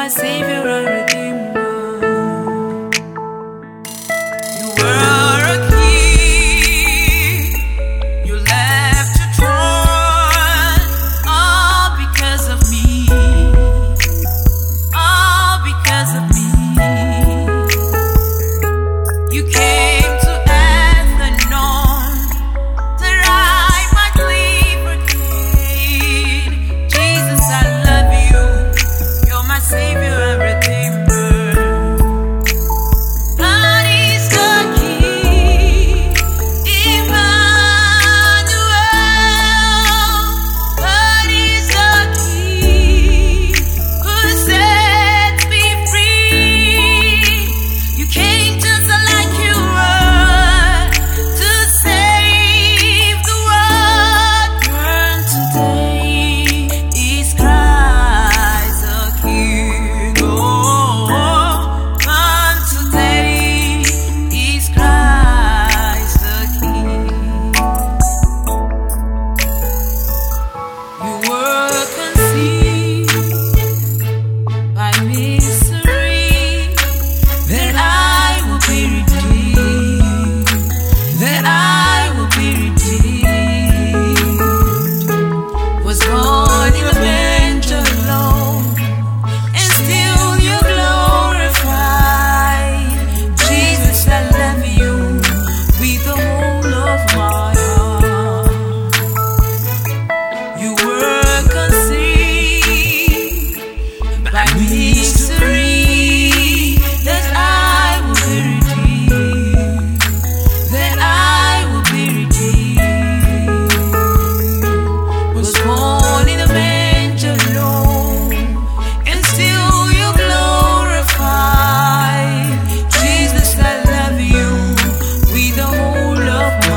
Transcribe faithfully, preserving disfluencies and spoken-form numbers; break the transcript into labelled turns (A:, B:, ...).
A: my Savior and Redeemer. You were a king, you left your throne, all because of me, all because of me. You came to earth unknown, that I might live again. Jesus, I love you, you're my Savior and Redeemer. God is the King, Emmanuel. God is the King, who sets me free. You came just like you were, to save the world. Turn today is Christ the King. Oh, come today is Christ the King. You were conceived by mystery, that I will be redeemed, that I will be redeemed. Was born in a manger alone, and still you glorified. Jesus, I love you with the whole of my heart. You were conceived by mystery, that I will be redeemed, that I will be redeemed. Was born in a manger alone, and still you glorified. Jesus, I love you with the whole of my